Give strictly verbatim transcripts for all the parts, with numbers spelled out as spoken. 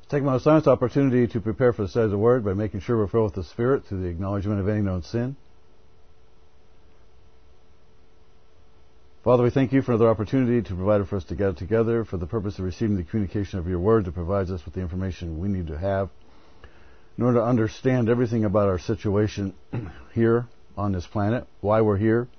Take my science opportunity to prepare for the study of the Word by making sure we're filled with the Spirit through the acknowledgement of any known sin. Father, we thank you for another opportunity to provide for us to gather together for the purpose of receiving the communication of your Word that provides us with the information we need to have in order to understand everything about our situation here on this planet, why we're here,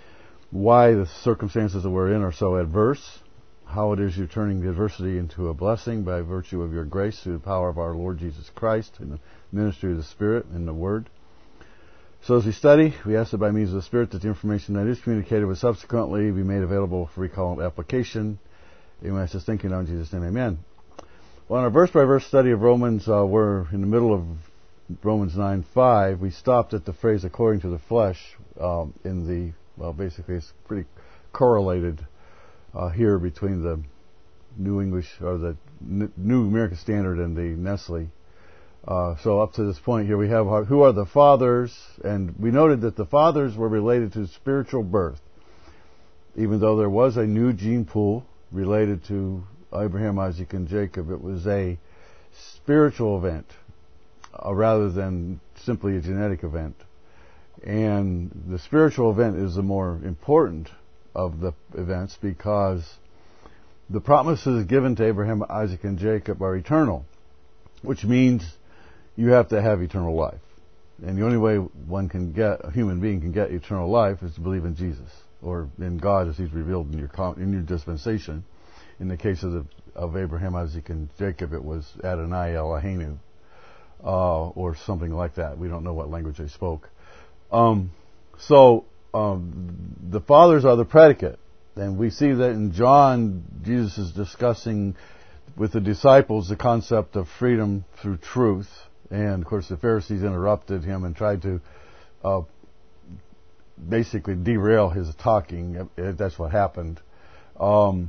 why the circumstances that we're in are so adverse, how it is you're turning the adversity into a blessing by virtue of your grace through the power of our Lord Jesus Christ and the ministry of the Spirit and the Word. So as we study, we ask that by means of the Spirit that the information that is communicated will subsequently be made available for recall and application. And we ask this thinking in Jesus' name, amen. Well, in our verse-by-verse study of Romans, uh, we're in the middle of Romans nine five. We stopped at the phrase according to the flesh um, in the, well, basically it's pretty correlated Uh, here between the New English or the N- New American Standard and the Nestle. Uh, so up to this point here we have our, who are the fathers, and we noted that the fathers were related to spiritual birth, even though there was a new gene pool related to Abraham, Isaac, and Jacob. It was a spiritual event uh, rather than simply a genetic event, and the spiritual event is the more important of the events because the promises given to Abraham, Isaac, and Jacob are eternal, which means you have to have eternal life. And the only way one can get, a human being can get eternal life is to believe in Jesus, or in God as He's revealed in your in your dispensation. In the case of the, of Abraham, Isaac, and Jacob, it was Adonai Eloheinu, uh, or something like that. We don't know what language they spoke. Um, so, Um, the fathers are the predicate, and we see that in John, Jesus is discussing with the disciples the concept of freedom through truth, and of course the Pharisees interrupted him and tried to uh, basically derail his talking. That's what happened, um,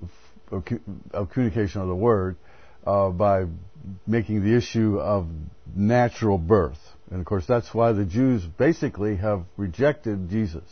of communication of the Word, uh, by making the issue of natural birth. And of course, that's why the Jews basically have rejected Jesus.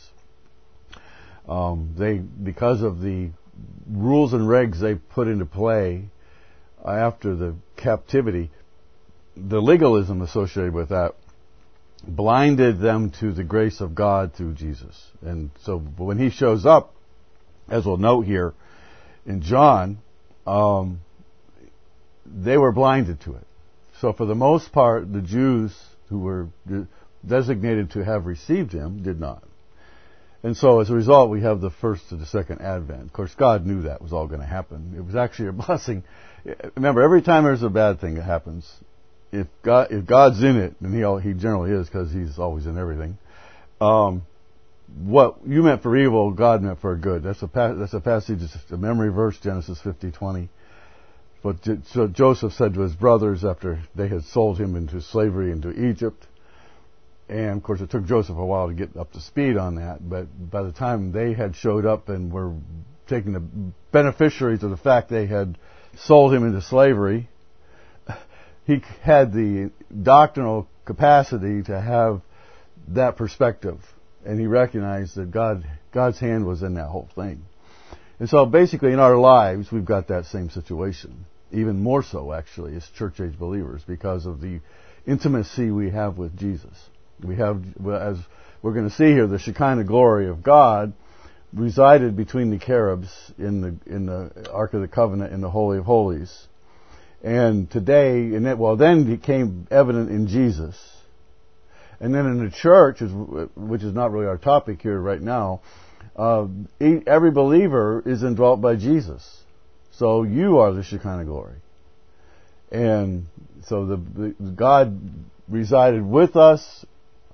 Um, they, because of the rules and regs they put into play after the captivity, the legalism associated with that blinded them to the grace of God through Jesus. And so when He shows up, as we'll note here in John, um, they were blinded to it. So for the most part, the Jews who were designated to have received Him did not. And so as a result, we have the first to the second advent. Of course, God knew that was all going to happen. It was actually a blessing. Remember, every time there's a bad thing that happens, if God, if God's in it, and He He generally is because He's always in everything, um, what you meant for evil, God meant for good. That's a that's a passage, a memory verse, Genesis fifty twenty. But so Joseph said to his brothers after they had sold him into slavery into Egypt, and of course it took Joseph a while to get up to speed on that, but by the time they had showed up and were taking the beneficiaries of the fact they had sold him into slavery, he had the doctrinal capacity to have that perspective, and he recognized that God God's hand was in that whole thing. And so basically in our lives we've got that same situation. Even more so, actually, as church-age believers, because of the intimacy we have with Jesus. We have, as we're going to see here, the Shekinah glory of God resided between the cherubs in the in the Ark of the Covenant in the Holy of Holies. And today, and it, well, then it became evident in Jesus. And then in the church, which is not really our topic here right now, uh, every believer is indwelt by Jesus. So you are the Shekinah glory. And so the, the God resided with us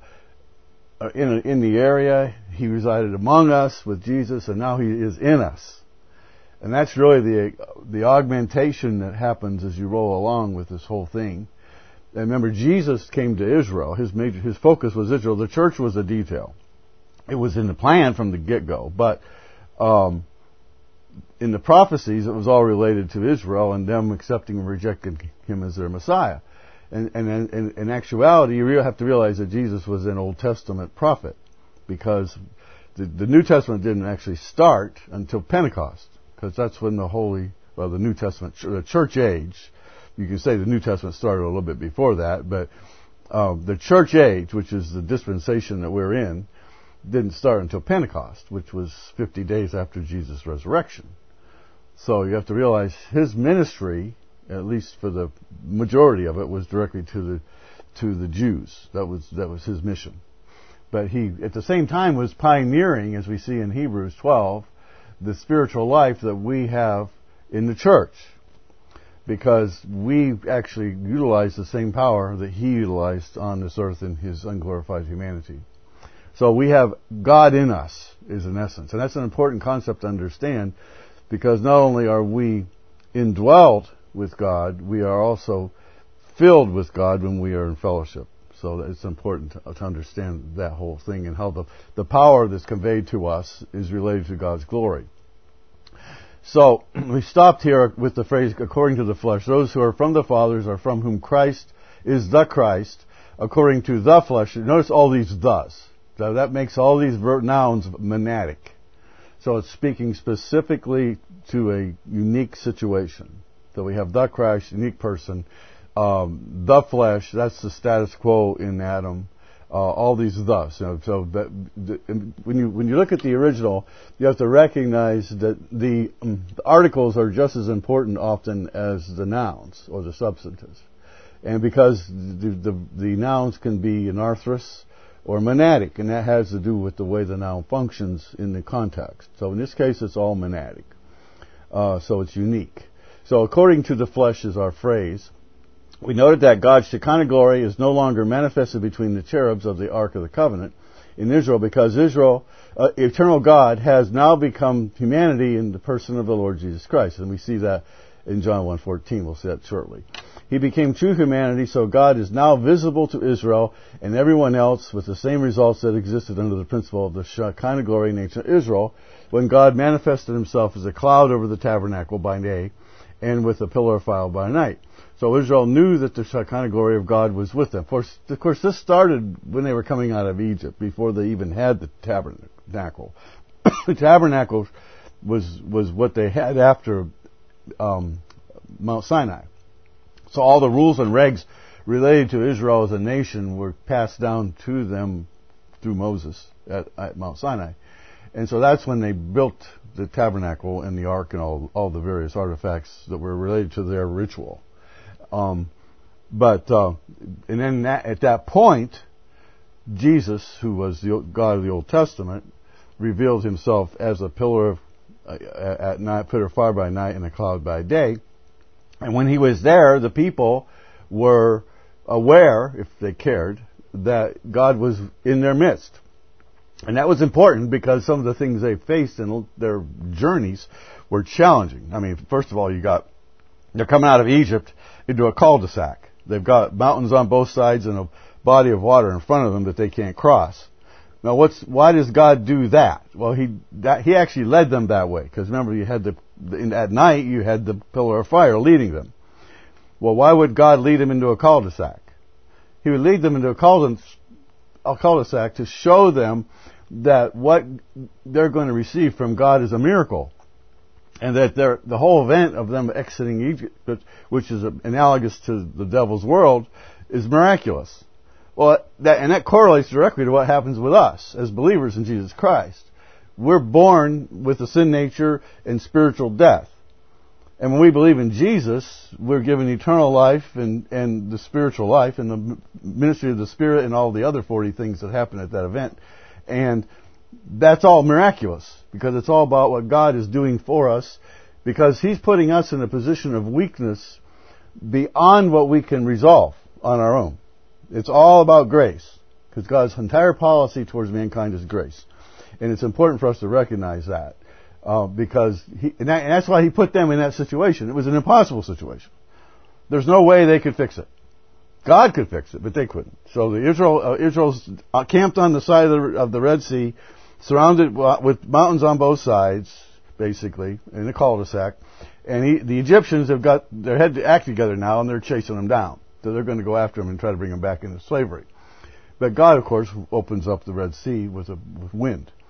in in the area. He resided among us with Jesus, and now He is in us. And that's really the the augmentation that happens as you roll along with this whole thing. And remember, Jesus came to Israel. His major, his focus was Israel. The church was a detail. It was in the plan from the get-go, but um, in the prophecies, it was all related to Israel and them accepting and rejecting Him as their Messiah. And, and, and in actuality, you really have to realize that Jesus was an Old Testament prophet, because the, the New Testament didn't actually start until Pentecost, because that's when the Holy, well, the New Testament, the church age, you can say the New Testament started a little bit before that, but uh, the church age, which is the dispensation that we're in, didn't start until Pentecost, which was fifty days after Jesus' resurrection. So you have to realize his ministry, at least for the majority of it, was directly to the to the Jews. That was that was his mission. But he, at the same time, was pioneering, as we see in Hebrews twelve, the spiritual life that we have in the church, because we actually utilize the same power that he utilized on this earth in his unglorified humanity. So we have God in us, is in essence. And that's an important concept to understand, because not only are we indwelt with God, we are also filled with God when we are in fellowship. So it's important to, to understand that whole thing, and how the, the power that's conveyed to us is related to God's glory. So we stopped here with the phrase, according to the flesh. Those who are from the fathers are from whom Christ is the Christ, according to the flesh. Notice all these thus. So that makes all these nouns monadic. So it's speaking specifically to a unique situation. So we have the Christ, unique person. Um, the flesh, that's the status quo in Adam. Uh, all these thus. You know, so that, the, when you when you look at the original, you have to recognize that the, um, the articles are just as important often as the nouns or the substantives, and because the the, the nouns can be anarthrous or monadic, and that has to do with the way the noun functions in the context. So in this case, it's all monadic. Uh, so it's unique. So according to the flesh is our phrase. We noted that God's Shekinah glory is no longer manifested between the cherubs of the Ark of the Covenant in Israel, because Israel, uh, eternal God, has now become humanity in the person of the Lord Jesus Christ. And we see that in John one fourteen. We'll see that shortly. He became true humanity, so God is now visible to Israel and everyone else, with the same results that existed under the principle of the Shekinah glory in ancient Israel, when God manifested himself as a cloud over the tabernacle by day and with a pillar of fire by night. So Israel knew that the Shekinah glory of God was with them. Of course, of course, this started when they were coming out of Egypt, before they even had the tabernacle. The tabernacle was was what they had after um, Mount Sinai. So all the rules and regs related to Israel as a nation were passed down to them through Moses at, at Mount Sinai. And so that's when they built the tabernacle and the ark and all, all the various artifacts that were related to their ritual. Um, but uh, and then that, at that point, Jesus, who was the God of the Old Testament, revealed himself as a pillar of uh, at night, pillar of fire by night, and a cloud by day. And when he was there, the people were aware, if they cared, that God was in their midst. And that was important, because some of the things they faced in their journeys were challenging. I mean, first of all, you got they're coming out of Egypt into a cul-de-sac. They've got mountains on both sides and a body of water in front of them that they can't cross. Now, what's why does God do that? Well, he that, he actually led them that way, because remember, you had the in, at night you had the pillar of fire leading them. Well, why would God lead them into a cul-de-sac? He would lead them into a cul-de-sac to show them that what they're going to receive from God is a miracle. And that the whole event of them exiting Egypt, which is analogous to the devil's world, is miraculous. Well, that, and that correlates directly to what happens with us as believers in Jesus Christ. We're born with a sin nature and spiritual death. And when we believe in Jesus, we're given eternal life and, and the spiritual life and the ministry of the Spirit and all the other forty things that happen at that event. And that's all miraculous, because it's all about what God is doing for us, because he's putting us in a position of weakness beyond what we can resolve on our own. It's all about grace, because God's entire policy towards mankind is grace. And it's important for us to recognize that, uh, because he, and, that, and that's why he put them in that situation. It was an impossible situation. There's no way they could fix it. God could fix it, but they couldn't. So the Israel, uh, Israel's camped on the side of the, of the Red Sea, surrounded with mountains on both sides, basically, in a cul-de-sac. And he, the Egyptians have got their head to act together now, and they're chasing them down. So they're going to go after them and try to bring them back into slavery. But God, of course, opens up the Red Sea with a with wind.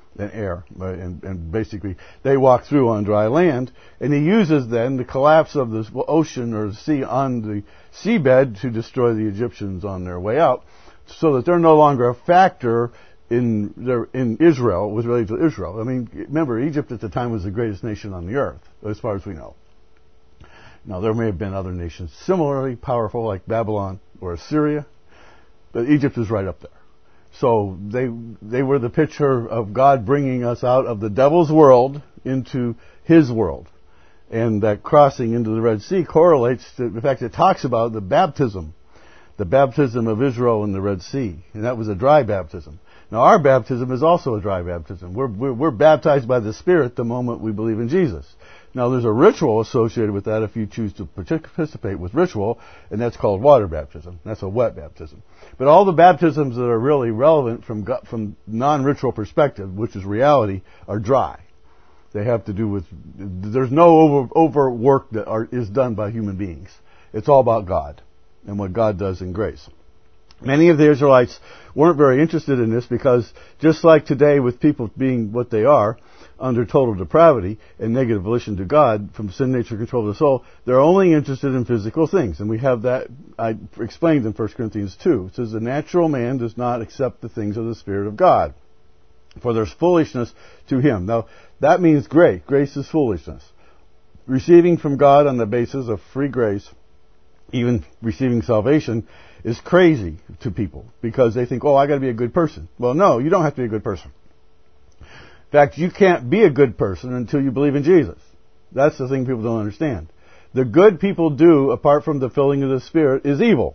and air. And, and basically, they walk through on dry land. And he uses then the collapse of the ocean or the sea on the seabed to destroy the Egyptians on their way out, so that they're no longer a factor in their, in Israel, with related to Israel. I mean, remember, Egypt at the time was the greatest nation on the earth, as far as we know. Now, there may have been other nations similarly powerful, like Babylon or Assyria, but Egypt is right up there. So they they were the picture of God bringing us out of the devil's world into his world. And that crossing into the Red Sea correlates to, in fact, it talks about the baptism, the baptism of Israel in the Red Sea. And that was a dry baptism. Now, our baptism is also a dry baptism. We're, we're, we're baptized by the Spirit the moment we believe in Jesus. Now, there's a ritual associated with that if you choose to participate with ritual, and that's called water baptism. That's a wet baptism. But all the baptisms that are really relevant from from non-ritual perspective, which is reality, are dry. They have to do with, there's no over, over work that are, is done by human beings. It's all about God and what God does in grace. Many of the Israelites weren't very interested in this because just like today with people being what they are, under total depravity and negative volition to God from sin, nature, control of the soul, they're only interested in physical things. And we have that, I explained in First Corinthians two. It says, the natural man does not accept the things of the Spirit of God, for there's foolishness to him. Now, that means grace. Grace is foolishness. Receiving from God on the basis of free grace, even receiving salvation, is crazy to people because they think, oh, I got to be a good person. Well, no, you don't have to be a good person. In fact, you can't be a good person until you believe in Jesus. That's the thing people don't understand. The good people do, apart from the filling of the Spirit, is evil.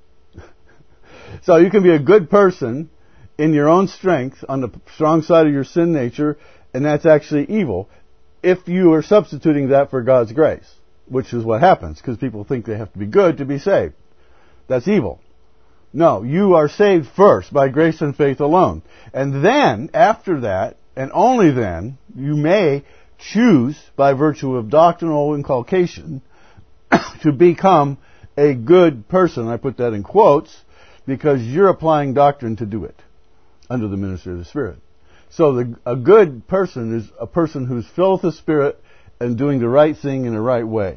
So you can be a good person in your own strength, on the strong side of your sin nature, and that's actually evil if you are substituting that for God's grace, which is what happens, because people think they have to be good to be saved. That's evil. No, you are saved first by grace and faith alone. And then, after that, and only then, you may choose, by virtue of doctrinal inculcation, to become a good person. I put that in quotes, because you're applying doctrine to do it, under the ministry of the Spirit. So the, a good person is a person who's filled with the Spirit and doing the right thing in the right way.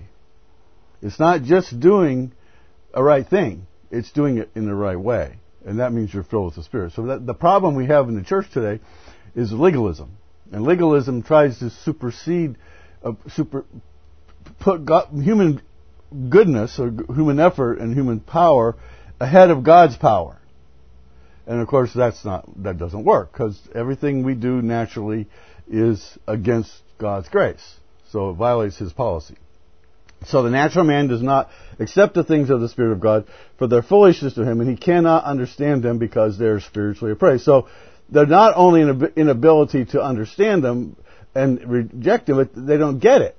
It's not just doing a right thing, it's doing it in the right way. And that means you're filled with the Spirit. So that, the problem we have in the church today is legalism. And legalism tries to supersede, uh, super, put God, human goodness or human effort and human power ahead of God's power. And of course that's not, that doesn't work, because everything we do naturally is against God's grace. So it violates His policy. So the natural man does not accept the things of the Spirit of God, for their foolishness to him, and he cannot understand them because they're spiritually appraised. So they're not only an inability to understand them and reject them, but they don't get it.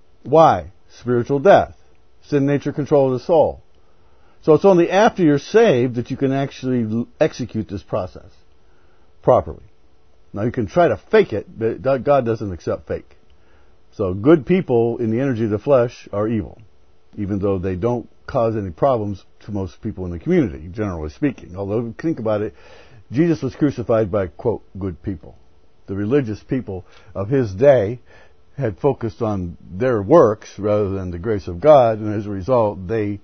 Why? Spiritual death. Sin, nature, control of the soul. So it's only after you're saved that you can actually execute this process properly. Now you can try to fake it, but God doesn't accept fake. So good people in the energy of the flesh are evil, even though they don't cause any problems to most people in the community, generally speaking. Although, think about it, Jesus was crucified by, quote, good people. The religious people of his day had focused on their works rather than the grace of God, and as a result, they,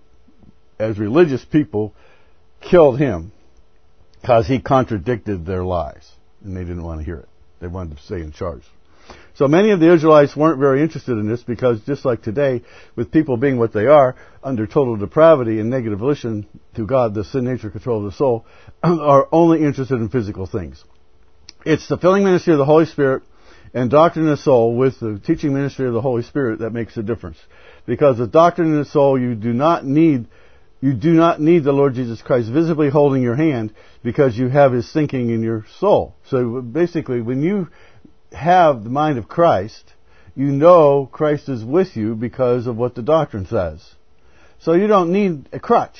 as religious people, killed him because he contradicted their lies, and they didn't want to hear it. They wanted to stay in charge. So many of the Israelites weren't very interested in this because, just like today, with people being what they are, under total depravity and negative volition to God, the sin, nature, control of the soul, are only interested in physical things. It's the filling ministry of the Holy Spirit and doctrine of the soul with the teaching ministry of the Holy Spirit that makes a difference. Because with doctrine of the soul, you do not need you do not need the Lord Jesus Christ visibly holding your hand, because you have His thinking in your soul. So basically, when you have the mind of Christ, you know Christ is with you because of what the doctrine says. So you don't need a crutch.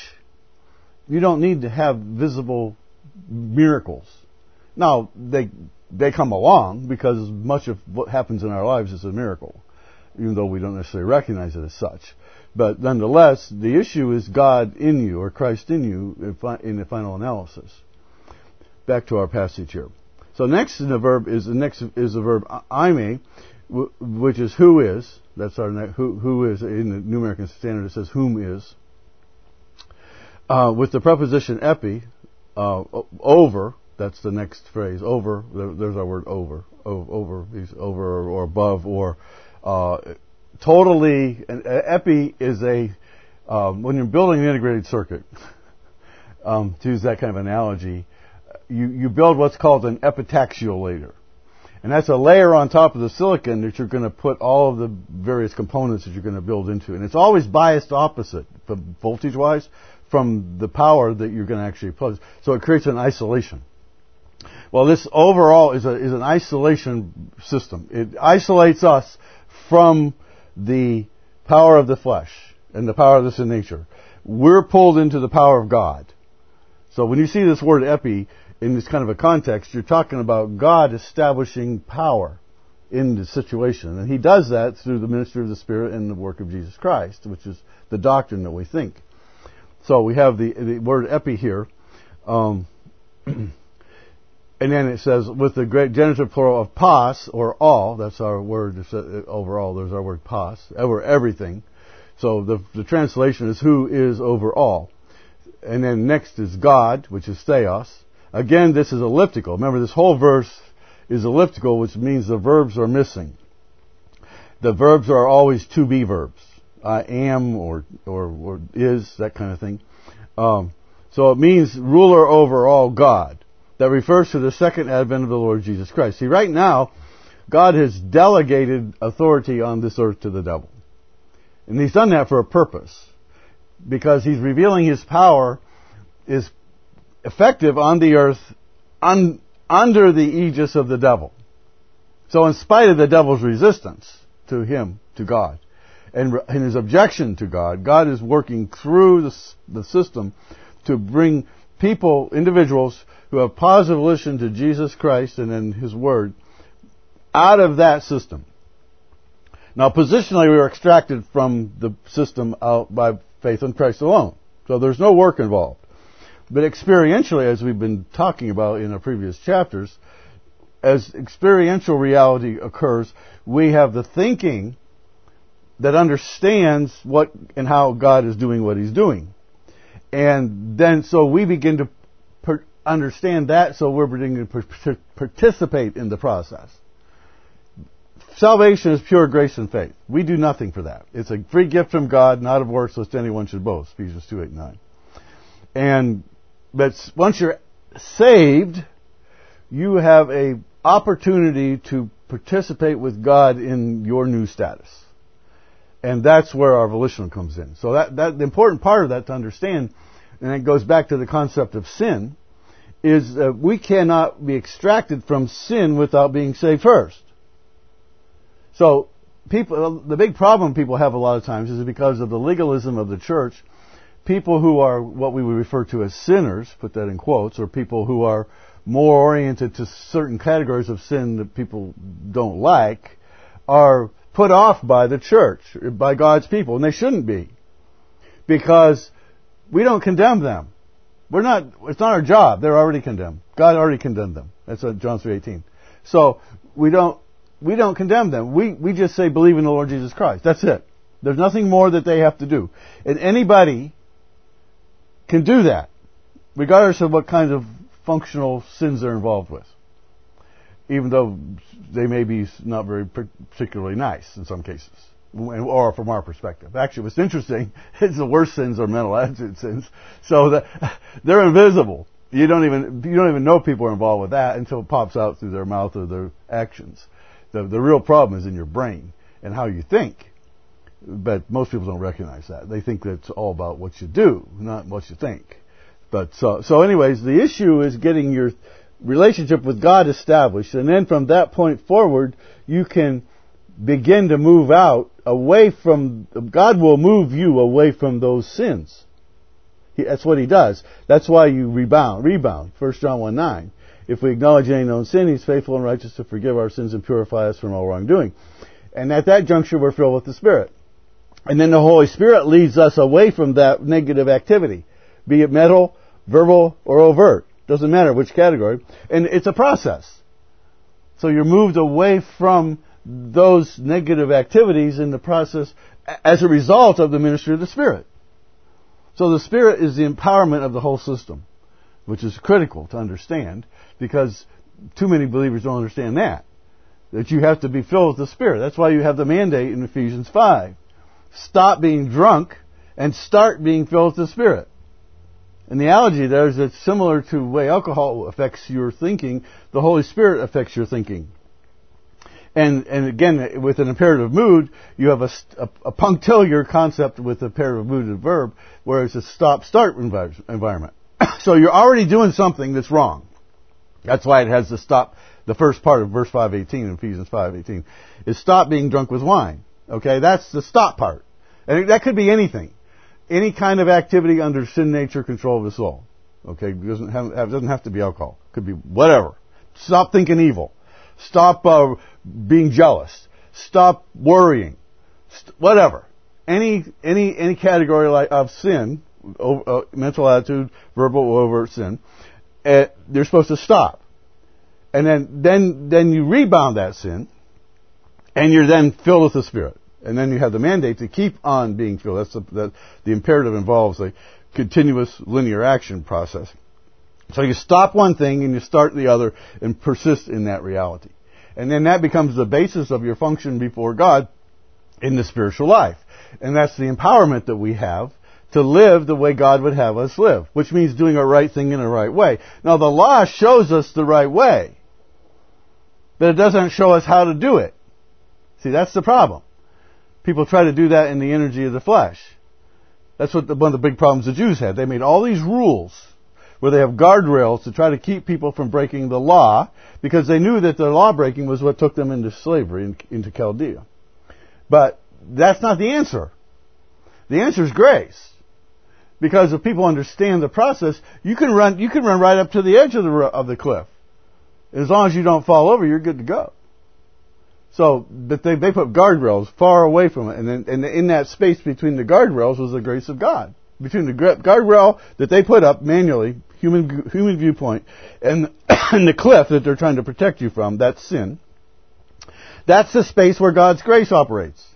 You don't need to have visible miracles. Now, they they come along because much of what happens in our lives is a miracle, even though we don't necessarily recognize it as such. But nonetheless, the issue is God in you, or Christ in you, in the final analysis. Back to our passage here. So next in the verb is the next is the verb eime, which is who is. That's our ne- who who is in the New American Standard. It says whom is. Uh, with the preposition epi, uh, over. That's the next phrase. Over. There, there's our word over. O- over. He's over or, or above or uh, totally. An epi is a um, when you're building an integrated circuit. um, to use that kind of analogy. You, you build what's called an epitaxial And that's a layer on top of the silicon that you're going to put all of the various components that you're going to build into. And it's always biased opposite, voltage-wise, from the power that you're going to actually put. So it creates an isolation. Well, this overall is, a, is an isolation system. It isolates us from the power of the flesh and the power of the sin nature. We're pulled into the power of God. So when you see this word epi, in this kind of a context, you're talking about God establishing power in the situation. And He does that through the ministry of the Spirit and the work of Jesus Christ, which is the doctrine that we think. So we have the, the word epi here. Um, and then it says, with the great genitive plural of pas, or all, that's our word overall, there's our word pas, over everything. So the, the translation is who is over all. And then next is God, which is theos. Again, this is elliptical. Remember, this whole verse is elliptical, which means the verbs are missing. The verbs are always to be verbs. I am or, or, or is, that kind of thing. Um, so it means ruler over all God. That refers to the second advent of the Lord Jesus Christ. See, right now, God has delegated authority on this earth to the devil. And He's done that for a purpose. Because He's revealing His power is effective on the earth un, under the aegis of the devil. So in spite of the devil's resistance to him, to God, and, and his objection to God, God is working through the, the system to bring people, individuals, who have positive relation to Jesus Christ and in His Word, out of that system. Now, positionally, we were extracted from the system out by faith in Christ alone. So there's no work involved. But experientially, as we've been talking about in our previous chapters, as experiential reality occurs, we have the thinking that understands what and how God is doing what He's doing. And then, so we begin to per- understand that, so we're beginning to per- participate in the process. Salvation is pure grace and faith. We do nothing for that. It's a free gift from God, not of works, lest anyone should boast. Ephesians two, eight, nine. And but once you're saved, you have a opportunity to participate with God in your new status. And that's where our volition comes in. So that, that the important part of that to understand, and it goes back to the concept of sin, is that we cannot be extracted from sin without being saved first. So people, the big problem people have a lot of times is because of the legalism of the church. People who are what we would refer to as sinners, put that in quotes, or people who are more oriented to certain categories of sin that people don't like, are put off by the church, by God's people, and they shouldn't be. Because we don't condemn them. We're not, it's not our job. They're already condemned. God already condemned them. That's John three eighteen. So, we don't, we don't condemn them. We, we just say believe in the Lord Jesus Christ. That's it. There's nothing more that they have to do. And anybody can do that, regardless of what kind of functional sins they're involved with. Even though they may be not very particularly nice in some cases, or from our perspective. Actually, what's interesting is the worst sins are mental attitude sins. So that they're invisible. You don't even you don't even know people are involved with that until it pops out through their mouth or their actions. The the real problem is in your brain and how you think. But most people don't recognize that. They think that it's all about what you do, not what you think. But so, so anyways, the issue is getting your relationship with God established. And then from that point forward, you can begin to move out away from, God will move you away from those sins. He, that's what He does. That's why you rebound, rebound. First John one nine. If we acknowledge any known sin, He's faithful and righteous to forgive our sins and purify us from all wrongdoing. And at that juncture, we're filled with the Spirit. And then the Holy Spirit leads us away from that negative activity, be it mental, verbal, or overt. Doesn't matter which category. And it's a process. So you're moved away from those negative activities in the process as a result of the ministry of the Spirit. So the Spirit is the empowerment of the whole system, which is critical to understand, because too many believers don't understand that. That you have to be filled with the Spirit. That's why you have the mandate in Ephesians five. Stop being drunk and start being filled with the Spirit. And the analogy there is it's similar to the way alcohol affects your thinking, the Holy Spirit affects your thinking. And and again, with an imperative mood, you have a, a, a punctiliar concept with the imperative mood and verb, where it's a stop-start environment. So you're already doing something that's wrong. That's why it has the stop, the first part of verse five eighteen, Ephesians five eighteen, is stop being drunk with wine. Okay, that's the stop part. And that could be anything. Any kind of activity under sin nature control of the soul. Okay, it doesn't have, it doesn't have to be alcohol. It could be whatever. Stop thinking evil. Stop uh, being jealous. Stop worrying. St- whatever. Any any any category like of sin, over, uh, mental attitude, verbal over sin, uh, they're supposed to stop. And then then then you rebound that sin, and you're then filled with the Spirit. And then you have the mandate to keep on being filled. That's the, the, the imperative involves a continuous linear action process. So you stop one thing and you start the other and persist in that reality. And then that becomes the basis of your function before God in the spiritual life. And that's the empowerment that we have to live the way God would have us live, which means doing a right thing in a right way. Now the law shows us the right way, but it doesn't show us how to do it. See, that's the problem. People try to do that in the energy of the flesh. That's what the, one of the big problems the Jews had. They made all these rules where they have guardrails to try to keep people from breaking the law, because they knew that the law breaking was what took them into slavery, in, into Chaldea. But that's not the answer. The answer is grace. Because if people understand the process, you can run you can run right up to the edge of the of the cliff. As long as you don't fall over, you're good to go. So, but they, they put guardrails far away from it. And, then, and in that space between the guardrails was the grace of God. Between the guardrail that they put up manually, human human viewpoint, and, and the cliff that they're trying to protect you from, that's sin. That's the space where God's grace operates.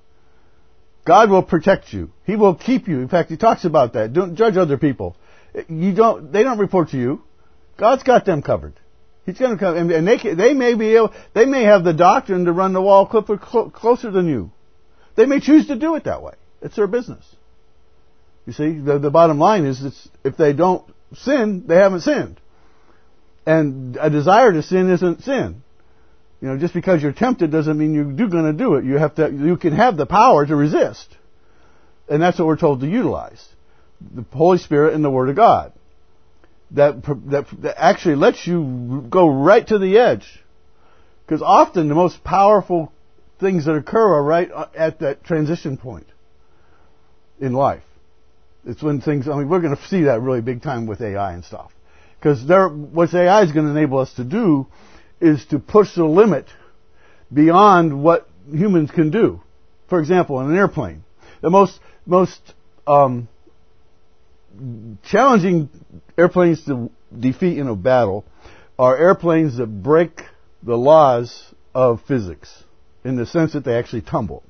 God will protect you. He will keep you. In fact, He talks about that. Don't judge other people. You don't. They don't report to you. God's got them covered. He's going to come, and they they may be able, they may have the doctrine to run the wall clipper cl- closer than you. They may choose to do it that way. It's their business. You see, the, the bottom line is, it's, if they don't sin, they haven't sinned, and a desire to sin isn't sin. You know, just because you're tempted doesn't mean you're going to do it. You have to. You can have the power to resist, and that's what we're told to utilize: the Holy Spirit and the Word of God. That, that that actually lets you go right to the edge. Because often the most powerful things that occur are right at that transition point in life. It's when things, I mean, we're going to see that really big time with A I and stuff. Because there, what A I is going to enable us to do is to push the limit beyond what humans can do. For example, in an airplane, the most, most, um, challenging airplanes to defeat in a battle are airplanes that break the laws of physics in the sense that they actually tumble.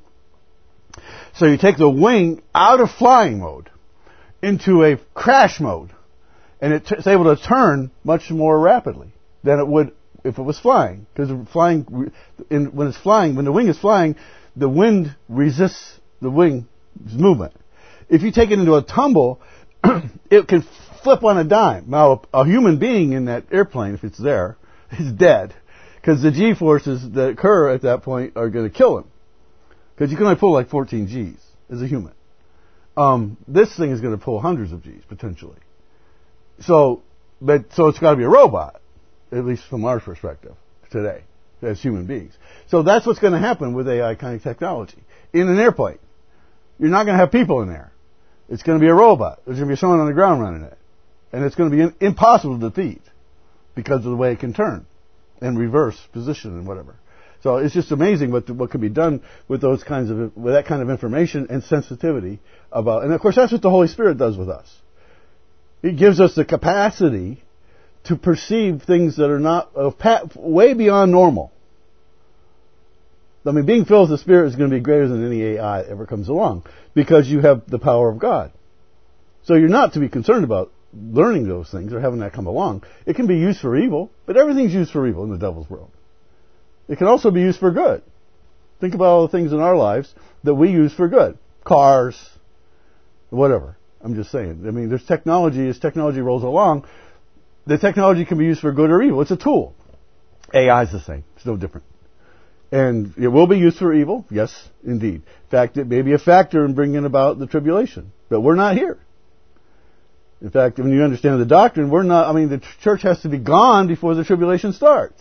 So you take the wing out of flying mode into a crash mode, and it's able to turn much more rapidly than it would if it was flying. Because flying, in, when it's flying, when the wing is flying, the wind resists the wing's movement. If you take it into a tumble, it can flip on a dime. Now, a, a human being in that airplane, if it's there, is dead. Because the G-forces that occur at that point are going to kill him. Because you can only pull like fourteen G's as a human. Um, this thing is going to pull hundreds of G's, potentially. So, but, so it's got to be a robot, at least from our perspective today, as human beings. So that's what's going to happen with A I kind of technology. In an airplane, you're not going to have people in there. It's going to be a robot. There's going to be someone on the ground running it. And it's going to be in, impossible to defeat because of the way it can turn and reverse position and whatever. So it's just amazing what what can be done with those kinds of with that kind of information and sensitivity about. And of course, that's what the Holy Spirit does with us. He gives us the capacity to perceive things that are not uh, way beyond normal. I mean, being filled with the Spirit is going to be greater than any A I that ever comes along because you have the power of God. So you're not to be concerned about learning those things or having that come along. It can be used for evil, but everything's used for evil in the devil's world. It can also be used for good. Think about all the things in our lives that we use for good. Cars, whatever. I'm just saying. I mean, there's technology. As technology rolls along, the technology can be used for good or evil. It's a tool. A I is the same. It's no different. And it will be used for evil. Yes, indeed. In fact, it may be a factor in bringing about the tribulation. But we're not here. In fact, when you understand the doctrine, we're not, I mean, the church has to be gone before the tribulation starts.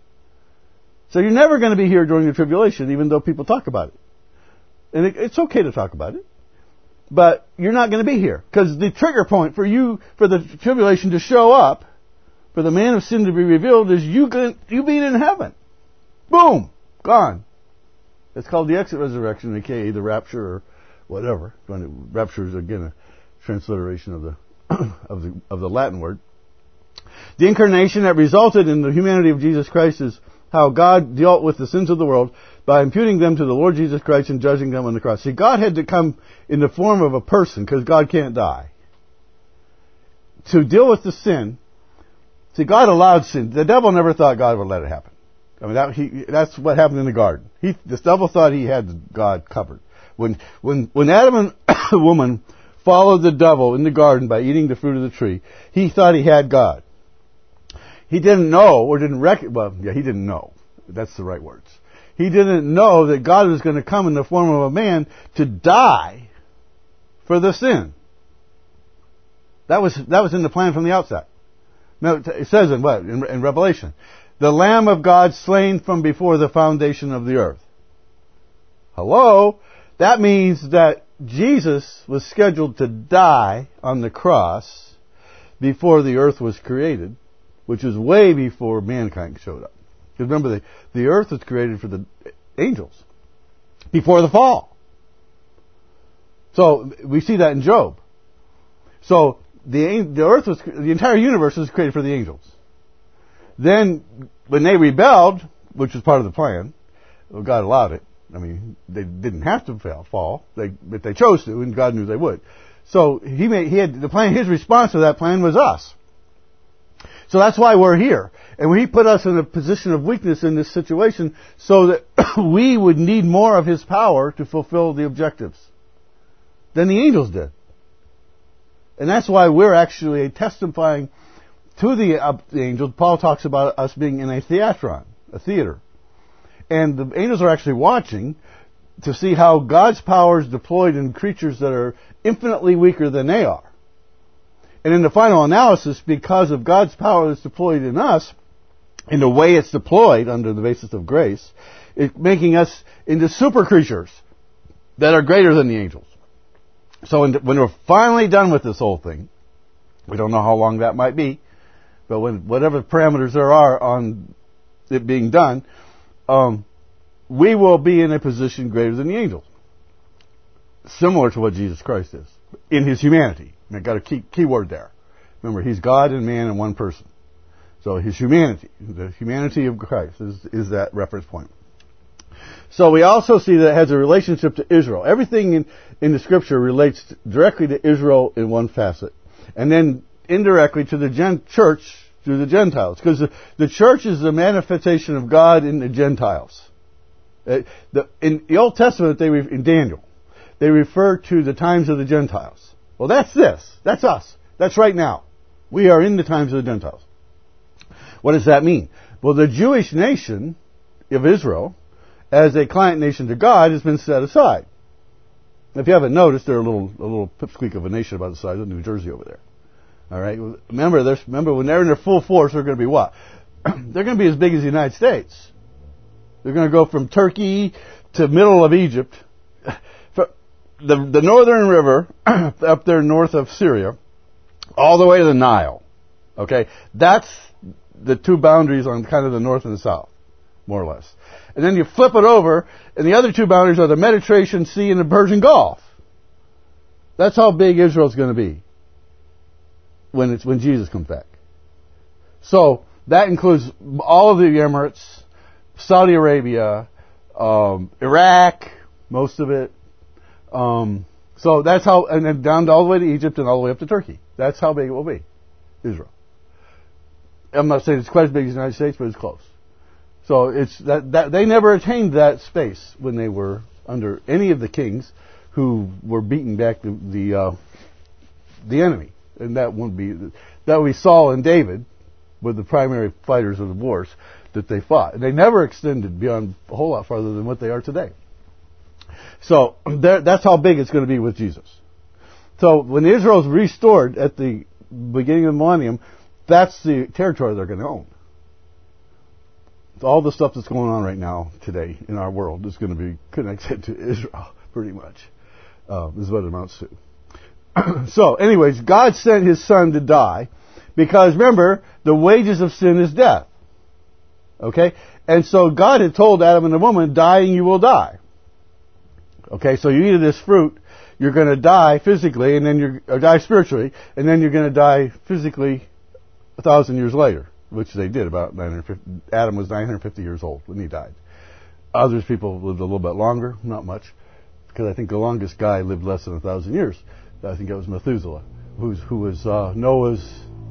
So you're never going to be here during the tribulation, even though people talk about it. And it, it's okay to talk about it. But you're not going to be here. Because the trigger point for you, for the tribulation to show up, for the man of sin to be revealed, is you, going, you being in heaven. Boom! Gone. It's called the exit resurrection, aka the rapture or whatever. Rapture is, again, a transliteration of the, of the, of the Latin word. The incarnation that resulted in the humanity of Jesus Christ is how God dealt with the sins of the world by imputing them to the Lord Jesus Christ and judging them on the cross. See, God had to come in the form of a person because God can't die. To deal with the sin, see, God allowed sin. The devil never thought God would let it happen. I mean, that, he, that's what happened in the garden. He, the devil thought he had God covered. When, when, when Adam and the woman followed the devil in the garden by eating the fruit of the tree, he thought he had God. He didn't know or didn't recognize, well, yeah, he didn't know. That's the right words. He didn't know that God was going to come in the form of a man to die for the sin. That was, that was in the plan from the outset. Now, it says in what? In, in Revelation. The Lamb of God slain from before the foundation of the earth. Hello? That means that Jesus was scheduled to die on the cross before the earth was created, which is way before mankind showed up. Because remember, the, the earth was created for the angels before the fall. So we see that in Job. So the the earth was, the entire universe was created for the angels. Then when they rebelled, which was part of the plan, well, God allowed it. I mean, they didn't have to fail, fall, they, but they chose to, and God knew they would. So he made, he had the plan. His response to that plan was us. So that's why we're here. And he put us in a position of weakness in this situation so that we would need more of his power to fulfill the objectives than the angels did. And that's why we're actually testifying to the, uh, the angels. Paul talks about us being in a theatron, a theater. And the angels are actually watching to see how God's power is deployed in creatures that are infinitely weaker than they are. And in the final analysis, because of God's power that's deployed in us, in the way it's deployed under the basis of grace, it's making us into super creatures that are greater than the angels. So when we're finally done with this whole thing, we don't know how long that might be, but when whatever parameters there are on it being done, um, we will be in a position greater than the angels. Similar to what Jesus Christ is in his humanity. I got a key, key word there. Remember, he's God and man in one person. So his humanity, the humanity of Christ is, is that reference point. So we also see that it has a relationship to Israel. Everything in, in the scripture relates directly to Israel in one facet. And then indirectly to the gen- church through the Gentiles. Because the, the church is the manifestation of God in the Gentiles. Uh, the, in the Old Testament, they in Daniel, they refer to the times of the Gentiles. Well, that's this. That's us. That's right now. We are in the times of the Gentiles. What does that mean? Well, the Jewish nation of Israel, as a client nation to God, has been set aside. If you haven't noticed, they're a little a little pipsqueak of a nation about the size of New Jersey over there. All right. Remember, there's, remember when they're in their full force, they're going to be what? They're going to be as big as the United States. They're going to go from Turkey to middle of Egypt. The, the northern river, up there north of Syria, all the way to the Nile. Okay? That's the two boundaries on kind of the north and the south, more or less. And then you flip it over, and the other two boundaries are the Mediterranean Sea and the Persian Gulf. That's how big Israel's going to be when it's, when Jesus comes back. So, that includes all of the Emirates, Saudi Arabia, um, Iraq, most of it. Um, so that's how, and then down all the way to Egypt and all the way up to Turkey. That's how big it will be, Israel. I'm not saying it's quite as big as the United States, but it's close. So it's that, that they never attained that space when they were under any of the kings who were beating back the the, uh, the enemy, and that wouldn't be that would be Saul and David were the primary fighters of the wars that they fought. And they never extended beyond a whole lot farther than what they are today. So that's how big it's going to be with Jesus. So when Israel is restored at the beginning of the millennium, that's the territory they're going to own. All the stuff that's going on right now today in our world is going to be connected to Israel, pretty much. Uh, is what it amounts to. So, anyways, God sent His Son to die because, remember, the wages of sin is death. Okay? And so God had told Adam and the woman, dying you will die. Okay, so you eat of this fruit, you're going to die physically, and then you're, or die spiritually, and then you're going to die physically a thousand years later, which they did about nine hundred fifty. Adam was nine hundred fifty years old when he died. Others people lived a little bit longer, not much, because I think the longest guy lived less than a thousand years. I think it was Methuselah, who's, who was uh, Noah's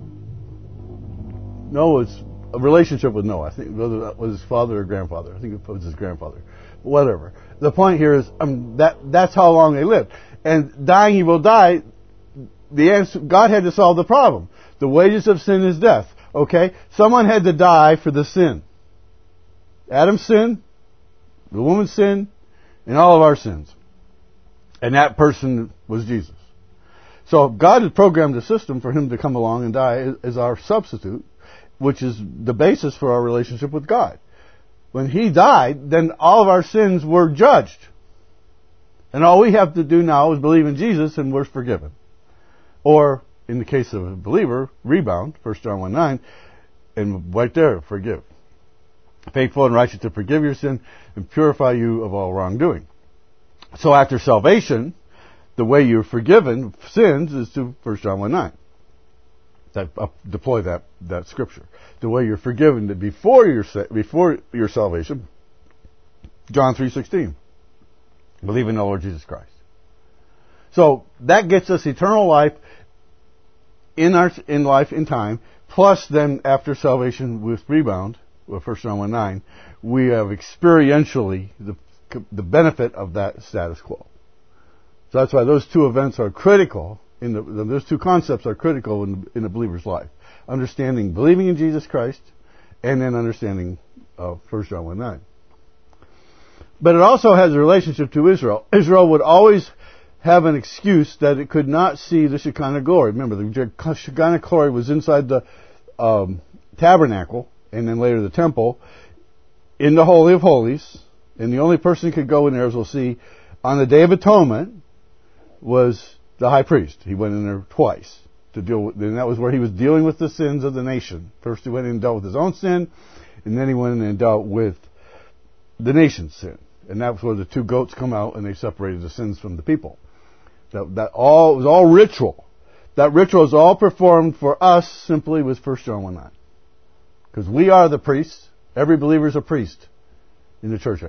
Noah's a relationship with Noah. I think whether that was his father or grandfather. I think it was his grandfather. But whatever. The point here is um, that that's how long they lived. And dying you will die. The answer, God had to solve the problem. The wages of sin is death. Okay, someone had to die for the sin. Adam's sin, the woman's sin, and all of our sins. And that person was Jesus. So God had programmed a system for Him to come along and die as our substitute, which is the basis for our relationship with God. When He died, then all of our sins were judged. And all we have to do now is believe in Jesus and we're forgiven. Or, in the case of a believer, rebound, First John one nine, and right there, forgive. Faithful and righteous to forgive your sin and purify you of all wrongdoing. So after salvation, the way you're forgiven sins is to First John one nine. That, uh, deploy that, that scripture. The way you're forgiven before your before your salvation, John three sixteen. Believe in the Lord Jesus Christ. So that gets us eternal life in our in life in time. Plus, then after salvation with rebound, with First John one nine, we have experientially the the benefit of that status quo. So that's why those two events are critical. In the, those two concepts are critical in, in a believer's life. Understanding, believing in Jesus Christ, and then understanding uh, First John one nine. But it also has a relationship to Israel. Israel would always have an excuse that it could not see the Shekinah glory. Remember, the Shekinah glory was inside the um, tabernacle, and then later the temple, in the Holy of Holies, and the only person who could go in there, as we'll see, on the Day of Atonement, was the high priest. He went in there twice to deal with, and that was where he was dealing with the sins of the nation. First he went in and dealt with his own sin, and then he went in and dealt with the nation's sin. And that was where the two goats come out and they separated the sins from the people. That, that all, it was all ritual. That ritual is all performed for us simply with First John one nine. Because we are the priests. Every believer is a priest in the church age.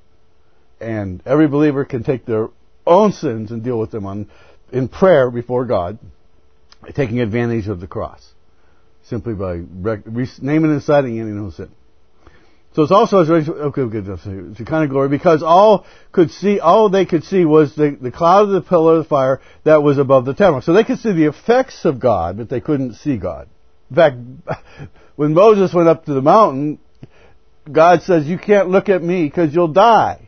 And every believer can take their own sins and deal with them on in prayer before God, taking advantage of the cross, simply by rec- naming and citing any no sin. So it's also okay, good, Shekinah glory, because all could see, all they could see was the, the cloud of the pillar of the fire that was above the tabernacle. So they could see the effects of God, but they couldn't see God. In fact, when Moses went up to the mountain, God says, "You can't look at me because you'll die."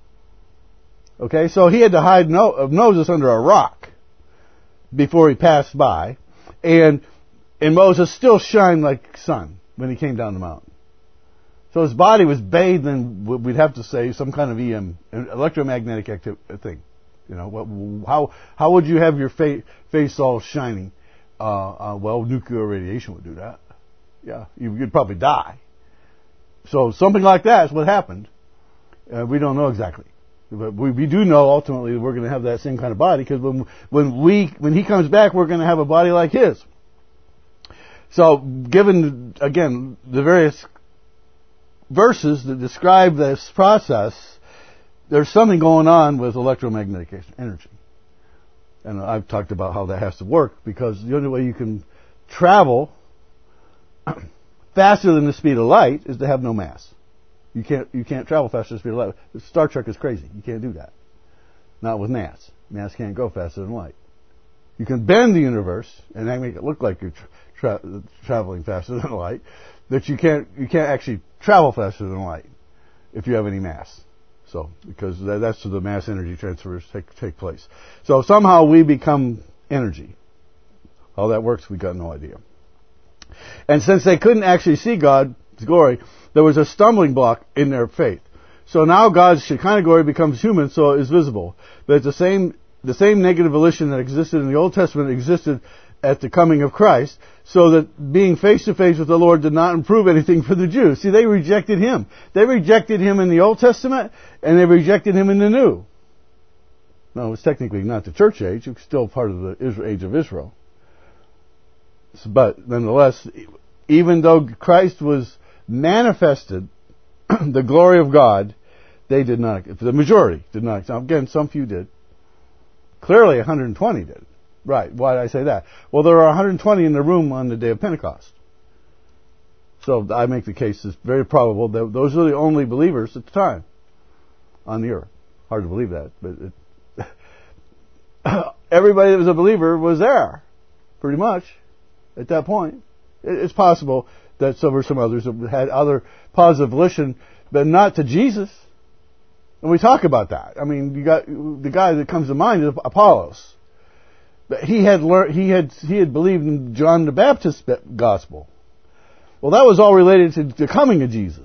Okay, so he had to hide Moses under a rock before he passed by, and and Moses still shined like sun when he came down the mountain. So his body was bathed in, we'd have to say, some kind of E M, electromagnetic active thing. You know, what, how how would you have your fa- face all shining? Uh, uh, well, nuclear radiation would do that. Yeah, you, you'd probably die. So something like that is what happened. Uh, we don't know exactly. But we, we do know ultimately that we're going to have that same kind of body, because when when we when he comes back, we're going to have a body like his. So, given again the various verses that describe this process, there's something going on with electromagnetic energy. And I've talked about how that has to work, because the only way you can travel faster than the speed of light is to have no mass. You can't you can't travel faster than the speed of light. Star Trek is crazy. You can't do that. Not with mass. Mass can't go faster than light. You can bend the universe and make it look like you're tra- tra- traveling faster than light, but you can't you can't actually travel faster than light if you have any mass. So, because that's where the mass energy transfers take, take place. So somehow we become energy. How that works, we got no idea. And since they couldn't actually see God's glory, there was a stumbling block in their faith. So now God's Shekinah glory becomes human, so it is visible. But the same the same negative volition that existed in the Old Testament existed at the coming of Christ, so that being face to face with the Lord did not improve anything for the Jews. See, they rejected Him. They rejected Him in the Old Testament, and they rejected Him in the New. No, it's technically not the church age. It's still part of the age of Israel. But nonetheless, even though Christ was manifested, the glory of God, they did not, the majority did not. Again, some few did. Clearly one hundred twenty did. Right, why did I say that? Well, there are one hundred twenty in the room on the day of Pentecost. So I make the case it's very probable that those are the only believers at the time on the earth. Hard to believe that, but it, everybody that was a believer was there, pretty much, at that point. It's possible that some or some others had other positive volition, but not to Jesus. And we talk about that. I mean, you got the guy that comes to mind is Apollos. But he had learned, he had he had believed in John the Baptist's gospel. Well, that was all related to the coming of Jesus,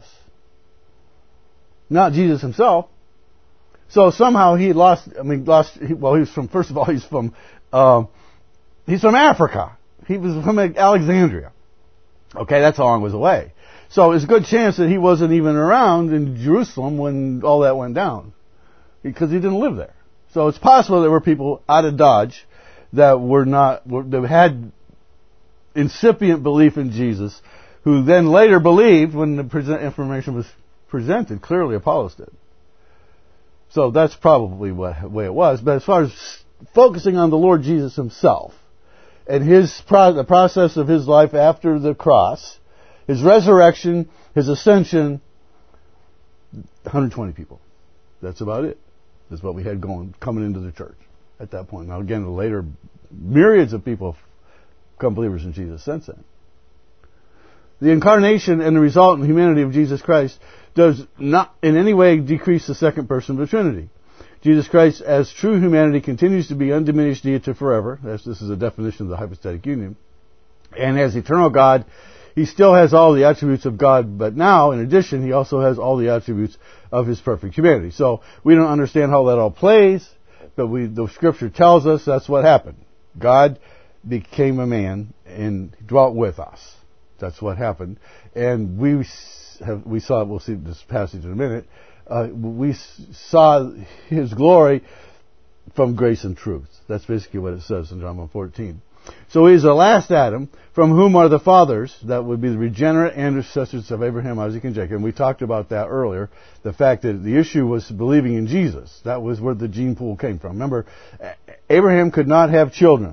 not Jesus himself. So somehow he lost. I mean, lost. Well, he was from. First of all, he's from. Uh, he's from Africa. He was from Alexandria. Okay, that's how long it was away. So there's a good chance that he wasn't even around in Jerusalem when all that went down, because he didn't live there. So it's possible there were people out of Dodge that were not, were, that had incipient belief in Jesus, who then later believed when the present information was presented. Clearly Apollos did. So that's probably what the way it was. But as far as focusing on the Lord Jesus himself and his pro- the process of his life after the cross, his resurrection, his ascension, one hundred twenty people. That's about it. That's what we had going coming into the church at that point. Now again, later, myriads of people have become believers in Jesus since then. The incarnation and the resultant humanity of Jesus Christ does not in any way decrease the second person of the Trinity. Jesus Christ, as true humanity, continues to be undiminished deity forever. That's, this is a definition of the hypostatic union. And as eternal God, he still has all the attributes of God, but now, in addition, he also has all the attributes of his perfect humanity. So we don't understand how that all plays, but we, the Scripture tells us that's what happened. God became a man and dwelt with us. That's what happened. And we have, we saw, we'll see this passage in a minute, uh, we saw his glory from grace and truth. That's basically what it says in John one fourteen. So he is the last Adam, from whom are the fathers, that would be the regenerate ancestors of Abraham, Isaac, and Jacob. And we talked about that earlier, the fact that the issue was believing in Jesus. That was where the gene pool came from. Remember, Abraham could not have children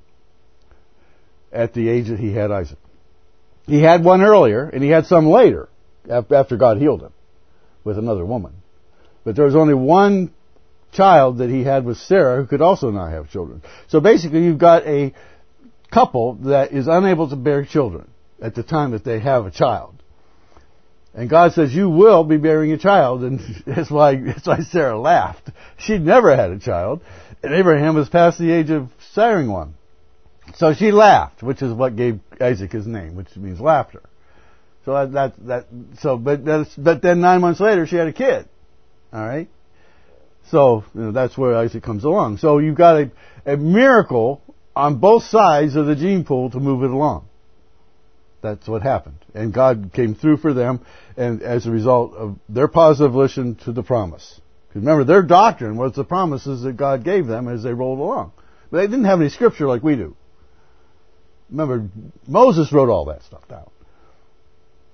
at the age that he had Isaac. He had one earlier, and he had some later, after God healed him, with another woman. But there was only one child that he had with Sarah, who could also not have children. So basically, you've got a couple that is unable to bear children at the time that they have a child. And God says, you will be bearing a child. And that's why, that's why Sarah laughed. She'd never had a child. And Abraham was past the age of siring one. So she laughed, which is what gave Isaac his name, which means laughter. So that, that, that so, but that's, but then nine months later, she had a kid. Alright? So, you know, that's where Isaac comes along. So you've got a, a miracle on both sides of the gene pool to move it along. That's what happened. And God came through for them, and as a result of their positive volition to the promise. Because remember, their doctrine was the promises that God gave them as they rolled along. But they didn't have any scripture like we do. Remember, Moses wrote all that stuff down.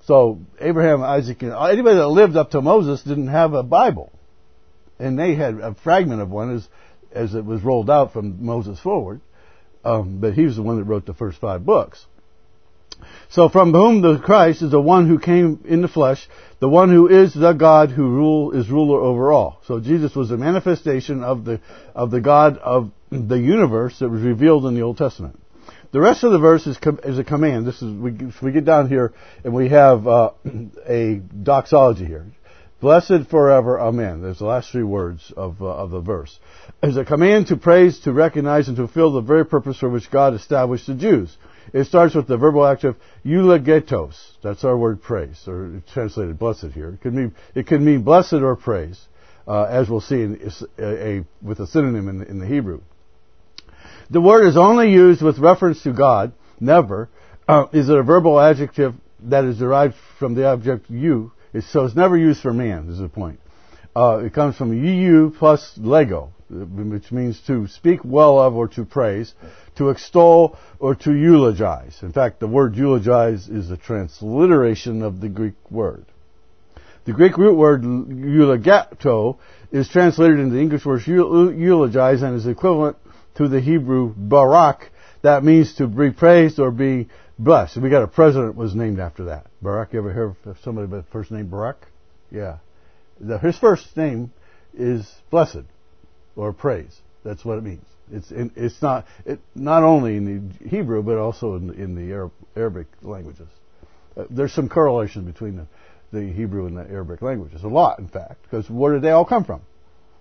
So Abraham, Isaac, and anybody that lived up to Moses didn't have a Bible. And they had a fragment of one as, as it was rolled out from Moses forward. Um, but he was the one that wrote the first five books. So from whom the Christ is the one who came in the flesh, the one who is the God who rule is ruler over all. So Jesus was a manifestation of the of the God of the universe that was revealed in the Old Testament. The rest of the verse is, com- is a command. This is we, we get down here and we have uh, a doxology here. Blessed forever, amen. There's the last three words of uh, of the verse. It's a command to praise, to recognize, and to fulfill the very purpose for which God established the Jews. It starts with the verbal active eulogetos. That's our word praise, or it's translated blessed here. It could mean it could mean blessed or praise, uh, as we'll see in, a, a, with a synonym in, in the Hebrew. The word is only used with reference to God. Never uh, is it a verbal adjective that is derived from the object you. It's, so it's never used for man. Is the point. Uh, it comes from eu plus lego, which means to speak well of or to praise, to extol or to eulogize. In fact, the word eulogize is a transliteration of the Greek word. The Greek root word eulogeto is translated into the English word eulogize and is equivalent to the Hebrew barak. That means to be praised or be blessed. We got a president was named after that. Barak. You ever hear of somebody by the first name Barak? Yeah. The, his first name is blessed or praise. That's what it means. It's in, it's not it, not only in the Hebrew but also in, in the Arab, Arabic languages. Uh, there's some correlation between the, the Hebrew and the Arabic languages. A lot, in fact, because where did they all come from?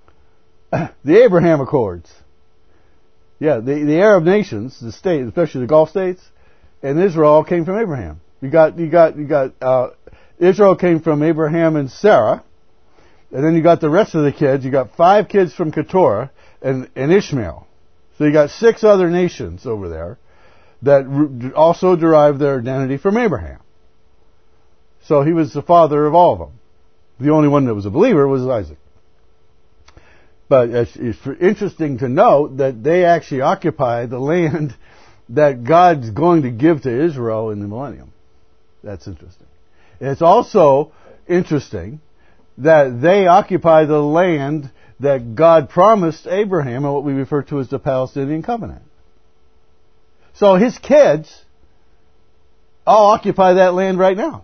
The Abraham Accords. Yeah, the, the Arab nations, the states, especially the Gulf states, and Israel came from Abraham. You got you got you got uh, Israel came from Abraham and Sarah. And then you got the rest of the kids. You got five kids from Keturah and, and Ishmael. So you got six other nations over there that re- also derived their identity from Abraham. So he was the father of all of them. The only one that was a believer was Isaac. But it's, it's interesting to note that they actually occupy the land that God's going to give to Israel in the millennium. That's interesting. And it's also interesting that they occupy the land that God promised Abraham and what we refer to as the Palestinian covenant. So his kids all occupy that land right now.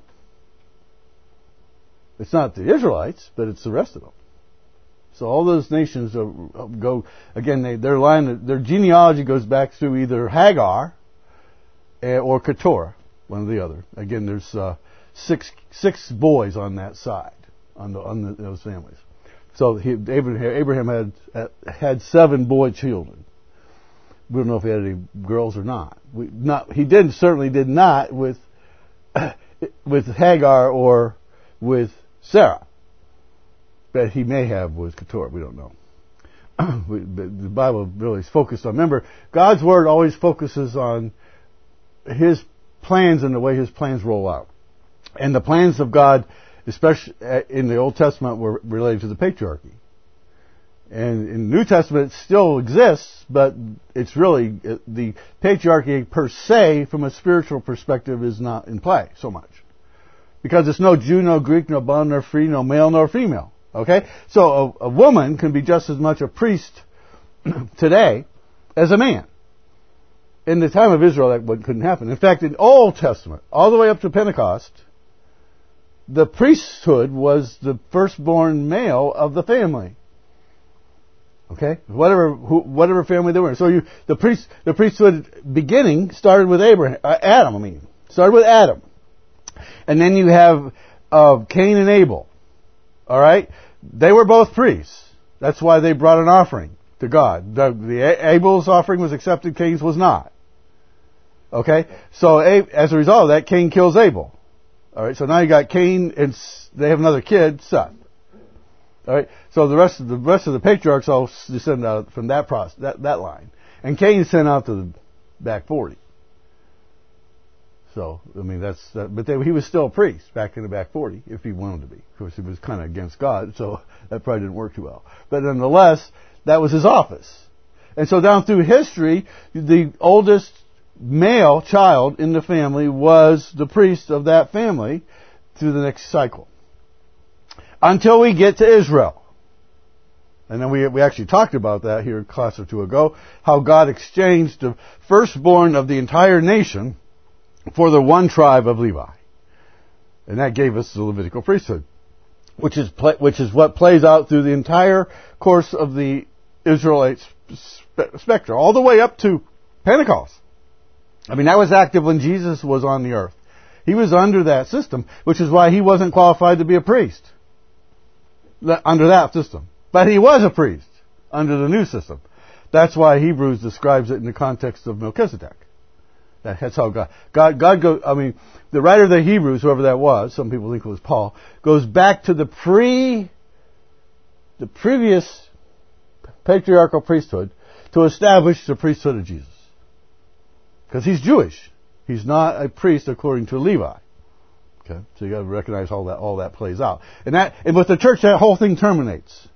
It's not the Israelites, but it's the rest of them. So all those nations go, again, they, their line, their genealogy goes back through either Hagar or Keturah, one or the other. Again, there's uh, six six boys on that side. On, the, on the, those families. So he, Abraham, Abraham had had seven boy children. We don't know if he had any girls or not. We, not he did certainly did not with with Hagar or with Sarah. But he may have with Keturah. We don't know. we, but the Bible really is focused on. Remember, God's word always focuses on His plans and the way His plans roll out. And the plans of God, especially in the Old Testament, were related to the patriarchy. And in the New Testament, it still exists, but it's really, the patriarchy per se, from a spiritual perspective, is not in play so much. Because it's no Jew, no Greek, no bond, nor free, no male, nor female. Okay? So a, a woman can be just as much a priest today as a man. In the time of Israel, that couldn't happen. In fact, in the Old Testament, all the way up to Pentecost, the priesthood was the firstborn male of the family. Okay, whatever who, whatever family they were in. So you, the priest, the priesthood beginning started with Abraham, uh, Adam. I mean, started with Adam, and then you have uh, Cain and Abel. All right, they were both priests. That's why they brought an offering to God. The, the Abel's offering was accepted, Cain's was not. Okay, so as a result of that, Cain kills Abel. All right, so now you got Cain, and they have another kid, Seth. All right, so the rest of the rest of the patriarchs all descend out from that process, that that line, and Cain sent out to the back forty. So I mean that's, that, but they, he was still a priest back in the back forty if he wanted to be. Of course, he was kind of against God, so that probably didn't work too well. But nonetheless, that was his office, and so down through history, the oldest male child in the family was the priest of that family through the next cycle. Until we get to Israel. And then we we actually talked about that here a class or two ago, how God exchanged the firstborn of the entire nation for the one tribe of Levi. And that gave us the Levitical priesthood, which is which is what plays out through the entire course of the Israelite spe- spectrum, all the way up to Pentecost. I mean, that was active when Jesus was on the earth. He was under that system, which is why he wasn't qualified to be a priest under that system. But he was a priest under the new system. That's why Hebrews describes it in the context of Melchizedek. That's how God, God, God goes, I mean, the writer of the Hebrews, whoever that was, some people think it was Paul, goes back to the pre, the previous patriarchal priesthood to establish the priesthood of Jesus. Because he's Jewish. He's not a priest according to Levi. Okay? So you gotta recognize how that, all that plays out. And that, and with the church, that whole thing terminates.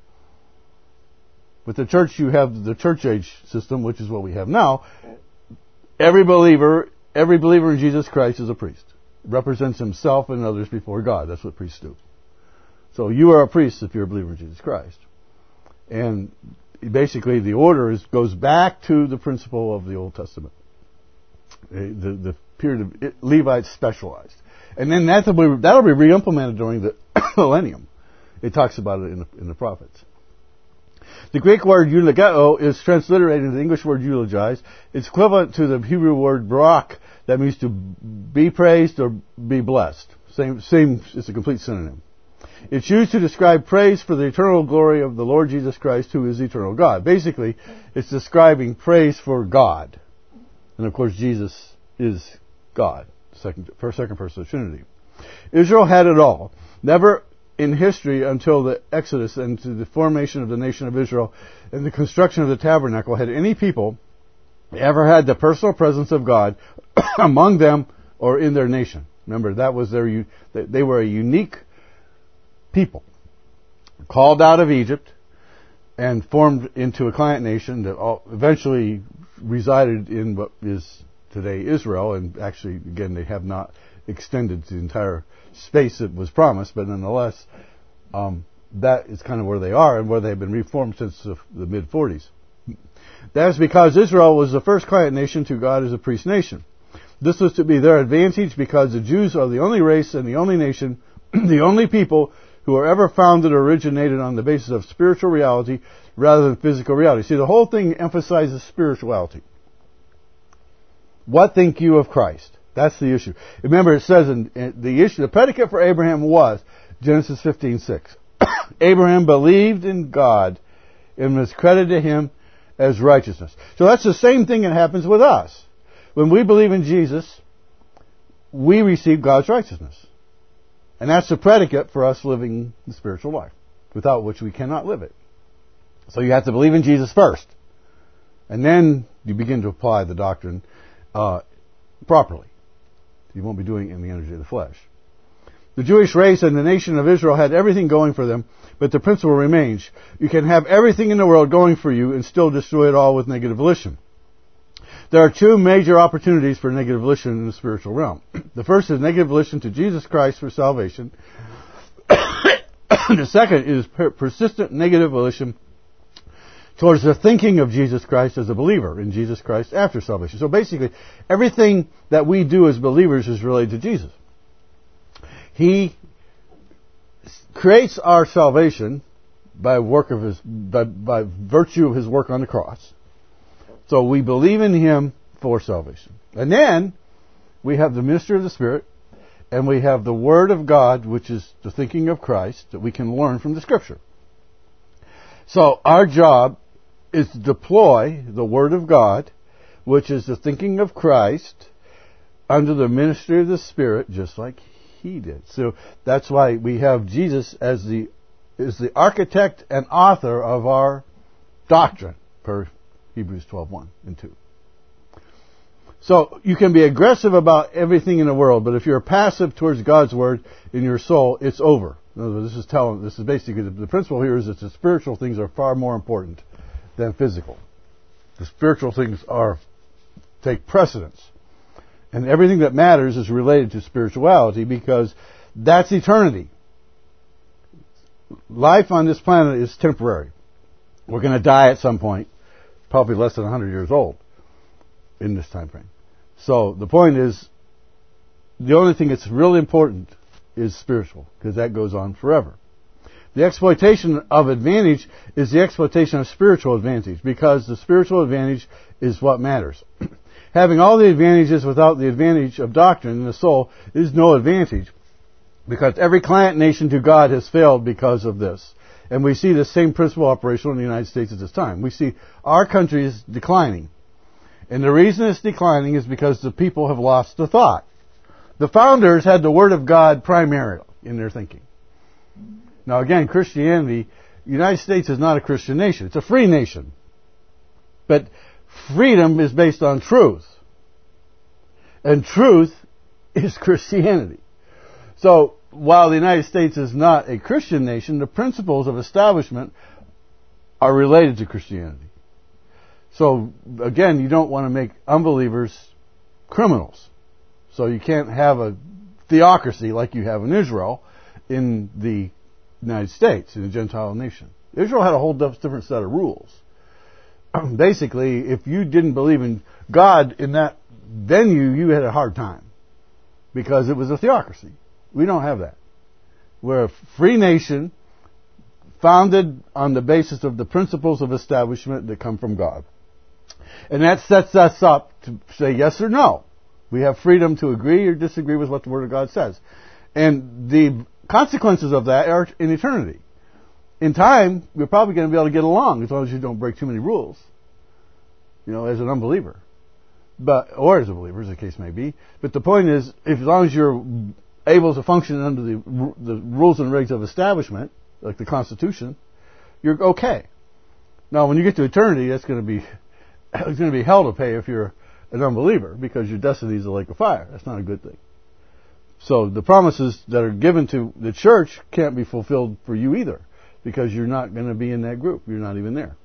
With the church, you have the church age system, which is what we have now. Every believer, every believer in Jesus Christ is a priest. Represents himself and others before God. That's what priests do. So you are a priest if you're a believer in Jesus Christ. And basically the order is, goes back to the principle of the Old Testament. The, the period of it, Levites specialized. And then that'll be, that'll be re-implemented during the millennium. It talks about it in the, in the prophets. The Greek word eulogeo is transliterated into the English word eulogize. It's equivalent to the Hebrew word barak, that means to be praised or be blessed. Same, same, it's a complete synonym. It's used to describe praise for the eternal glory of the Lord Jesus Christ, who is eternal God. Basically, it's describing praise for God. And of course, Jesus is God, second, first, second person of the Trinity. Israel had it all. Never in history until the Exodus and to the formation of the nation of Israel and the construction of the tabernacle had any people ever had the personal presence of God among them or in their nation. Remember, that was their, they were a unique people called out of Egypt and formed into a client nation that all eventually resided in what is today Israel, and actually, again, they have not extended to the entire space that was promised, but nonetheless, um, that is kind of where they are and where they've been reformed since the, the mid forties. That is because Israel was the first client nation to God as a priest nation. This was to be their advantage because the Jews are the only race and the only nation, the only people who are ever founded or originated on the basis of spiritual reality rather than physical reality. See, the whole thing emphasizes spirituality. What think you of Christ? That's the issue. Remember, it says in, in the issue, the predicate for Abraham was Genesis fifteen six. Abraham believed in God and was credited to him as righteousness. So that's the same thing that happens with us. When we believe in Jesus, we receive God's righteousness. And that's the predicate for us living the spiritual life, without which we cannot live it. So you have to believe in Jesus first. And then you begin to apply the doctrine uh, properly. You won't be doing it in the energy of the flesh. The Jewish race and the nation of Israel had everything going for them, but the principle remains. You can have everything in the world going for you and still destroy it all with negative volition. There are two major opportunities for negative volition in the spiritual realm. The first is negative volition to Jesus Christ for salvation. The second is per- persistent negative volition towards the thinking of Jesus Christ as a believer in Jesus Christ after salvation. So basically, everything that we do as believers is related to Jesus. He creates our salvation by work of his, by, by virtue of his work on the cross. So we believe in him for salvation. And then we have the ministry of the Spirit, and we have the Word of God, which is the thinking of Christ that we can learn from the Scripture. So our job is to deploy the Word of God, which is the thinking of Christ, under the ministry of the Spirit, just like he did. So that's why we have Jesus as the is the architect and author of our doctrine, per Hebrews twelve one and two. So you can be aggressive about everything in the world, but if you're passive towards God's Word in your soul, it's over. In other words, this is telling. This is basically the, the principle here is that the spiritual things are far more important than physical. The spiritual things are take precedence. And everything that matters is related to spirituality because That's eternity. Life on this planet is temporary. We're going to die at some point, probably less than one hundred years old in this time frame. So the point is, the only thing that's really important is spiritual, because that goes on forever. The exploitation of advantage is the exploitation of spiritual advantage, because the spiritual advantage is what matters. Having all the advantages without the advantage of doctrine in the soul is no advantage, because every client nation to God has failed because of this. And we see the same principle operational in the United States at this time. We see our country is declining. And the reason it's declining is because the people have lost the thought. The founders had the Word of God primarily in their thinking. Now again, Christianity, the United States is not a Christian nation. It's a free nation. But freedom is based on truth. And truth is Christianity. So, while the United States is not a Christian nation, the principles of establishment are related to Christianity. So, again, you don't want to make unbelievers criminals. So you can't have a theocracy like you have in Israel in the United States, in a Gentile nation. Israel had a whole different set of rules. Basically, if you didn't believe in God in that venue, you had a hard time, because it was a theocracy. We don't have that. We're a free nation founded on the basis of the principles of establishment that come from God. And that sets us up to say yes or no. We have freedom to agree or disagree with what the Word of God says. And the consequences of that are in eternity. In time, you're probably going to be able to get along as long as you don't break too many rules, you know, as an unbeliever. But, or as a believer, as the case may be. But the point is, if, as long as you're able to function under the, the rules and regs of establishment, like the Constitution, you're okay. Now, when you get to eternity, that's going to be it's going to be hell to pay if you're an unbeliever, because your destiny is a lake of fire. That's not a good thing. So the promises that are given to the church can't be fulfilled for you either, because you're not going to be in that group. You're not even there.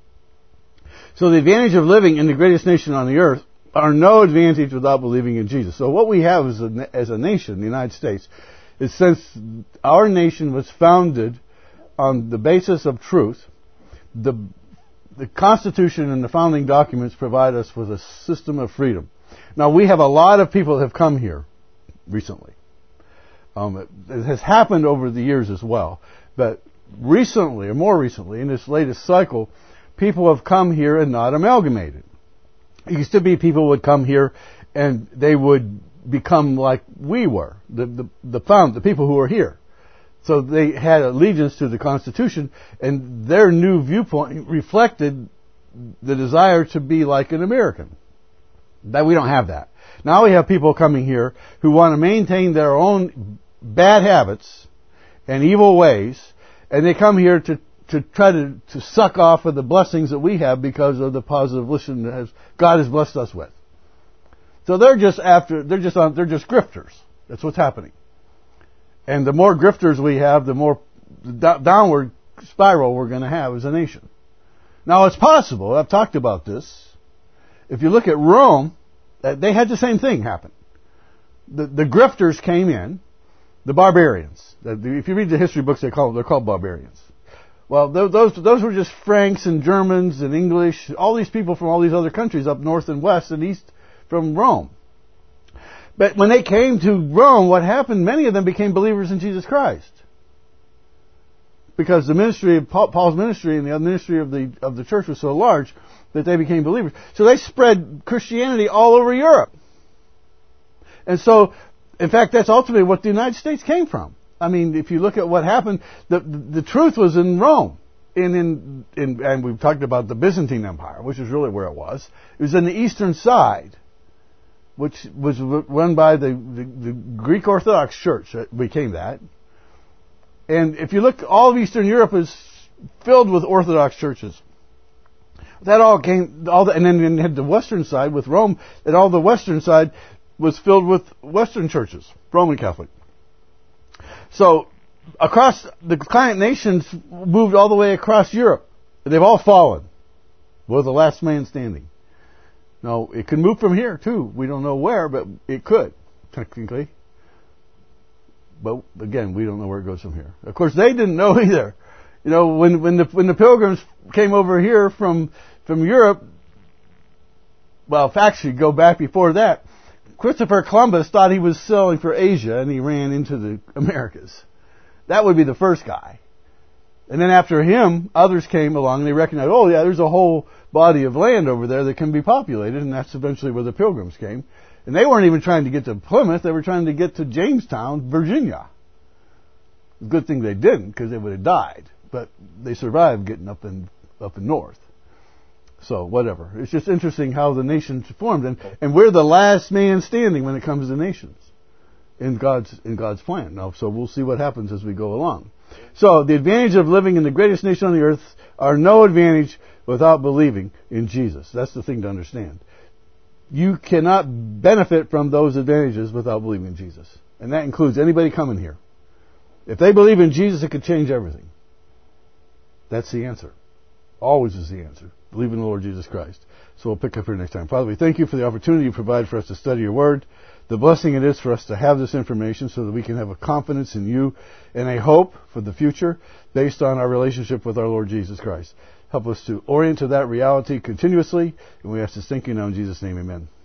So the advantage of living in the greatest nation on the earth are no advantage without believing in Jesus. So what we have as a, as a nation, the United States, is since our nation was founded on the basis of truth, the, the Constitution and the founding documents provide us with a system of freedom. Now, we have a lot of people that have come here recently. Um, it, it has happened over the years as well. But recently, or more recently, in this latest cycle, people have come here and not amalgamated. It used to be people would come here and they would become like we were, the the the, found, the people who were here. So they had allegiance to the Constitution, and their new viewpoint reflected the desire to be like an American. That we don't have that. Now we have people coming here who want to maintain their own bad habits and evil ways, and they come here to to try to, to suck off of the blessings that we have because of the positive listen that has, God has blessed us with. So they're just after, they're just on, they're just grifters. That's what's happening. And the more grifters we have, the more d- downward spiral we're going to have as a nation. Now it's possible, I've talked about this, if you look at Rome, they had the same thing happen. The, the grifters came in, the barbarians. If you read the history books, they call, they're called barbarians. Well, those those were just Franks and Germans and English, all these people from all these other countries up north and west and east from Rome. But when they came to Rome, what happened? Many of them became believers in Jesus Christ, because the ministry of Paul, Paul's ministry and the ministry of the of the church was so large that they became believers. So they spread Christianity all over Europe. And so, in fact, that's ultimately what the United States came from. I mean, if you look at what happened, the the, the truth was in Rome. In, in, in, and we've talked about the Byzantine Empire, which is really where it was. It was in the eastern side, which was run by the, the, the Greek Orthodox Church. It became that. And if you look, all of Eastern Europe is filled with Orthodox churches. That all came, all the, and then you had the western side with Rome, and all the western side was filled with Western churches, Roman Catholic. So, across, the client nations moved all the way across Europe. They've all fallen. We're the last man standing. Now, it could move from here, too. We don't know where, but it could, technically. But again, we don't know where it goes from here. Of course, they didn't know either. You know, when when the when the pilgrims came over here from from Europe, well, actually, go back before that. Christopher Columbus thought he was sailing for Asia, and he ran into the Americas. That would be the first guy. And then after him, others came along, and they recognized, oh yeah, there's a whole body of land over there that can be populated, and that's eventually where the pilgrims came. And they weren't even trying to get to Plymouth, they were trying to get to Jamestown, Virginia. Good thing they didn't, because they would have died. But they survived getting up in up in north. So, whatever. It's just interesting how the nations formed. And, and we're the last man standing when it comes to nations in God's in God's plan. Now, so we'll see what happens as we go along. So, the advantage of living in the greatest nation on the earth are no advantage without believing in Jesus. That's the thing to understand. You cannot benefit from those advantages without believing in Jesus. And that includes anybody coming here. If they believe in Jesus, it could change everything. That's the answer. Always is the answer. Believe in the Lord Jesus Christ. So we'll pick up here next time. Father, we thank you for the opportunity you provide for us to study your word. The blessing it is for us to have this information so that we can have a confidence in you and a hope for the future based on our relationship with our Lord Jesus Christ. Help us to orient to that reality continuously. And we ask this thinking now in Jesus' name, amen.